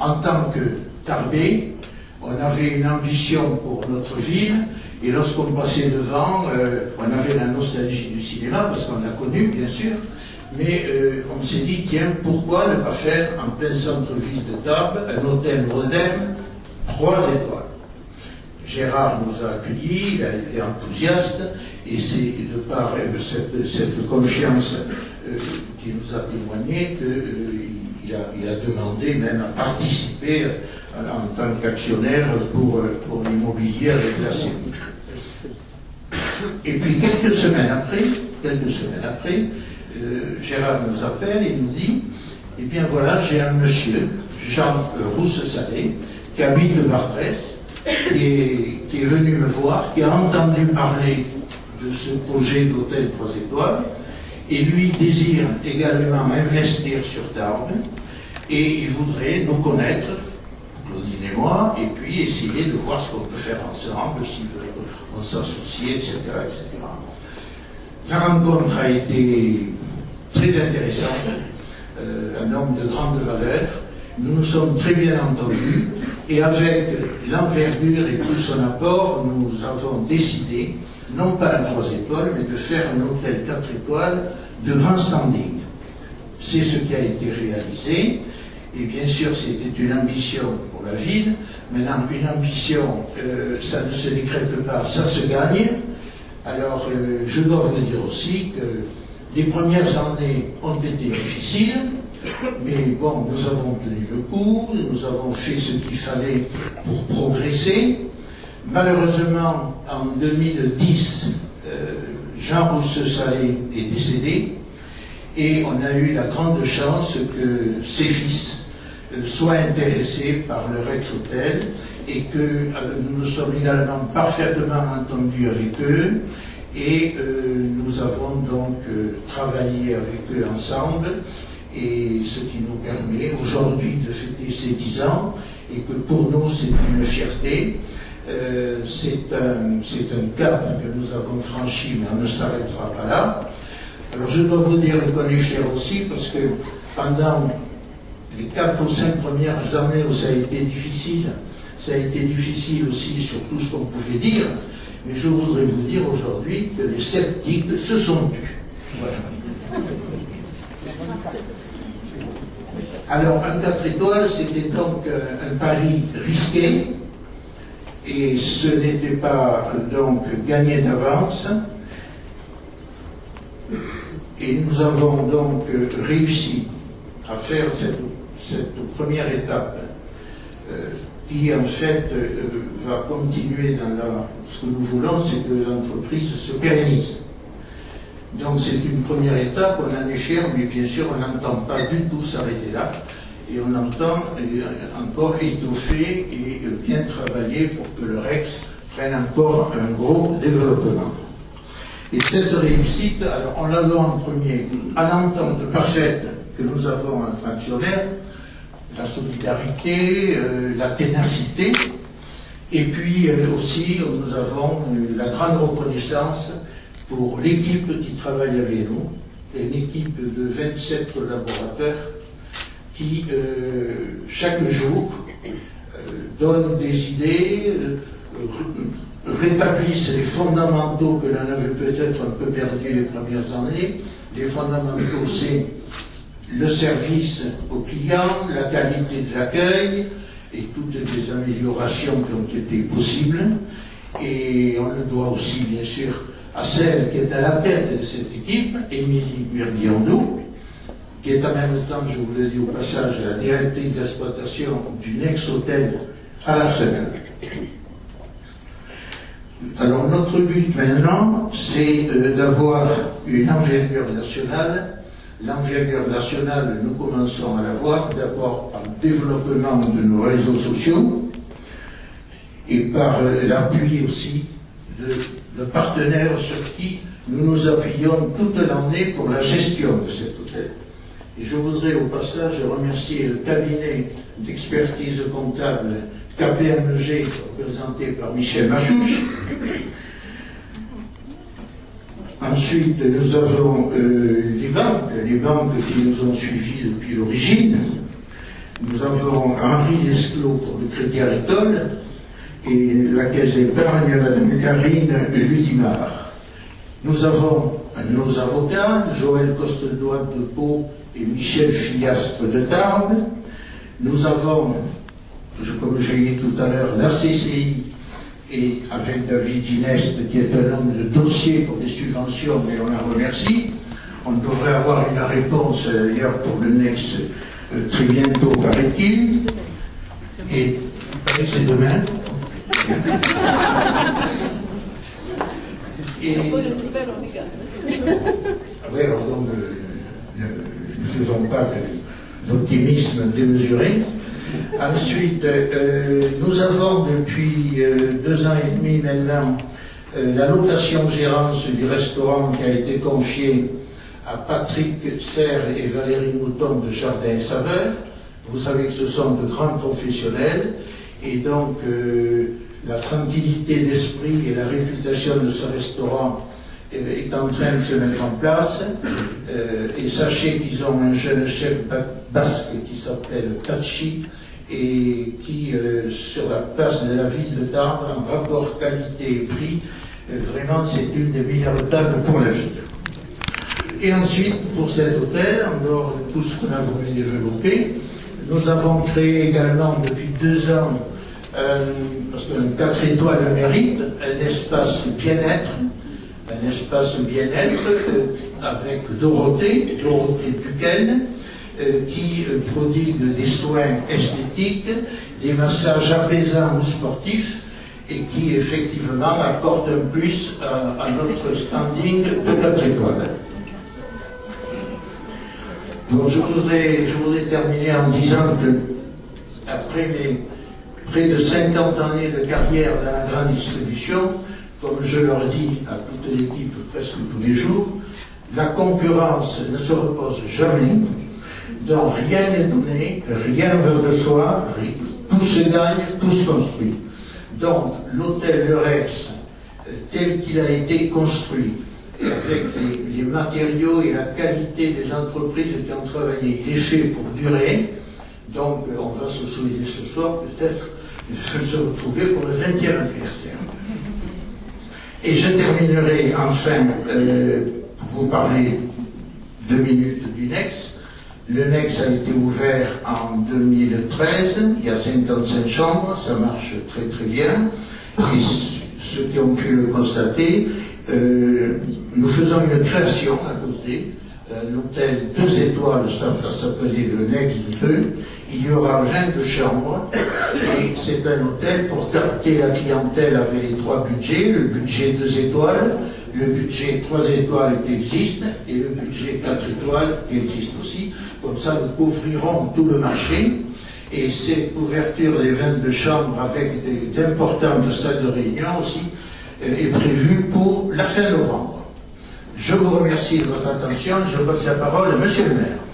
En tant que Tarbé, on avait une ambition pour notre ville, et lorsqu'on passait devant, on avait la nostalgie du cinéma, parce qu'on l'a connu, bien sûr, mais on s'est dit, tiens, pourquoi ne pas faire en plein centre-ville de Tarbes un hôtel moderne, 3 étoiles. Gérard nous a accueillis, il a été enthousiaste, et c'est de par cette confiance qu'il nous a témoigné qu'il a demandé même à participer en tant qu'actionnaire pour l'immobilier avec la CEPI. Et puis quelques semaines après, Gérard nous appelle et nous dit, eh bien voilà, j'ai un monsieur, Jean Rousse-Salé, qui habite le Bartrès, qui est venu me voir, qui a entendu parler de ce projet d'hôtel 3 étoiles, et lui désire également investir sur Tarbes, et il voudrait nous connaître, Claudine et moi, et puis essayer de voir ce qu'on peut faire ensemble, s'il veut qu'on s'associe, etc., etc. La rencontre a été très intéressante, un homme de grande valeur. Nous nous sommes très bien entendus, et avec l'envergure et tout son apport, nous avons décidé, non pas un 3 étoiles, mais de faire un hôtel 4 étoiles de grand standing. C'est ce qui a été réalisé, et bien sûr c'était une ambition pour la ville. Maintenant, une ambition, ça ne se décrète pas, ça se gagne. Alors, je dois vous dire aussi que les premières années ont été difficiles, mais bon, nous avons tenu le coup, nous avons fait ce qu'il fallait pour progresser. Malheureusement, en 2010, Jean Rousse-Salé est décédé, et on a eu la grande chance que ses fils soient intéressés par le Rex Hotel, et que nous nous sommes également parfaitement entendus avec eux, et nous avons donc travaillé avec eux ensemble, et ce qui nous permet aujourd'hui de fêter ces 10 ans, et que pour nous c'est une fierté. C'est un cap que nous avons franchi, mais on ne s'arrêtera pas là. Alors je dois vous dire qu'on est fiers aussi, parce que pendant les 4 ou 5 premières années où ça a été difficile aussi sur tout ce qu'on pouvait dire, mais je voudrais vous dire aujourd'hui que les sceptiques se sont tus. Voilà. Alors, un 4 étoiles, c'était donc un pari risqué, et ce n'était pas donc gagné d'avance. Et nous avons donc réussi à faire cette première étape qui en fait va continuer dans ce que nous voulons, c'est que l'entreprise se pérennise. Donc c'est une première étape, on en est fiers, mais bien sûr on n'entend pas du tout s'arrêter là, et on entend encore étoffer et bien travailler pour que le Rex prenne encore un gros développement. Et cette réussite, alors on la doit en premier à l'entente parfaite que nous avons entre actionnaires, la solidarité, la ténacité, et puis aussi nous avons la grande reconnaissance pour l'équipe qui travaille avec nous, une équipe de 27 collaborateurs qui, chaque jour, donnent des idées, rétablissent les fondamentaux que l'on avait peut-être un peu perdus les premières années. Les fondamentaux, c'est le service aux clients, la qualité de l'accueil et toutes les améliorations qui ont été possibles. Et on le doit aussi, bien sûr, à celle qui est à la tête de cette équipe, Émilie Guerdiandou, qui est en même temps, je vous le dis au passage, la directrice d'exploitation du Next Hotel à l'Arsenal. Alors notre but maintenant, c'est d'avoir une envergure nationale. L'envergure nationale, nous commençons à l'avoir d'abord par le développement de nos réseaux sociaux et par l'appui aussi de partenaires sur qui nous nous appuyons toute l'année pour la gestion de cet hôtel. Et je voudrais au passage remercier le cabinet d'expertise comptable KPMG, représenté par Michel Machouche. Ensuite, nous avons les banques qui nous ont suivis depuis l'origine, Nous avons Henri Lesclos pour le Crédit Agricole et la caisse d'épargne, Madame Karine Ludimar. Nous avons nos avocats, Joël Costedoit de Pau et Michel Fillastre de Tarbes. Nous avons, comme j'ai dit tout à l'heure, la CCI et avec David Gineste qui est un homme de dossier pour les subventions, et on la remercie. On devrait avoir une réponse d'ailleurs pour le NEX très bientôt, paraît-il. Et c'est demain. Et, oui, alors donc, ne faisons pas d'optimisme démesuré. Ensuite, nous avons depuis 2 ans et demi maintenant la location-gérance du restaurant qui a été confiée à Patrick Serre et Valérie Mouton de Jardin Saveur. Vous savez que ce sont de grands professionnels et donc la tranquillité d'esprit et la réputation de ce restaurant est en train de se mettre en place. Et sachez qu'ils ont un jeune chef basque qui s'appelle Tachi et qui, sur la place de la ville de Tarbes, en rapport qualité et prix, vraiment c'est une des meilleures tables pour la ville. Et ensuite, pour cet hôtel, en dehors de tout ce qu'on a voulu développer, nous avons créé également depuis 2 ans, parce qu'un 4 étoiles le mérite, un espace bien-être, avec Dorothée Duquesne, qui prodigue des soins esthétiques, des massages apaisants ou sportifs, et qui effectivement apporte un plus à notre standing de 4 étoiles. Donc je voudrais terminer en disant que, après mes près de 50 années de carrière dans la grande distribution, comme je leur dis à toute l'équipe presque tous les jours, la concurrence ne se repose jamais, donc rien n'est donné, rien va de soi, tout se gagne, tout se construit. Donc l'hôtel Le Rex, tel qu'il a été construit, avec les matériaux et la qualité des entreprises qui ont travaillé, il est fait pour durer. Donc on va se souvenir ce soir peut-être de se retrouver pour le 20e anniversaire. Et je terminerai enfin pour vous parler 2 minutes du NEX. Le NEX a été ouvert en 2013, il y a 55 chambres, ça marche très très bien. Et ceux qui ont pu le constater, nous faisons une création à côté, un hôtel 2 étoiles, ça va s'appeler le NEX 2. Il y aura 22 chambres et c'est un hôtel pour capter la clientèle avec les 3 budgets, le budget 2 étoiles, le budget 3 étoiles qui existe et le budget 4 étoiles qui existe aussi. Comme ça, nous couvrirons tout le marché et cette ouverture des 22 chambres avec d'importantes salles de réunion aussi est prévue pour la fin novembre. Je vous remercie de votre attention et je passe la parole à Monsieur le maire.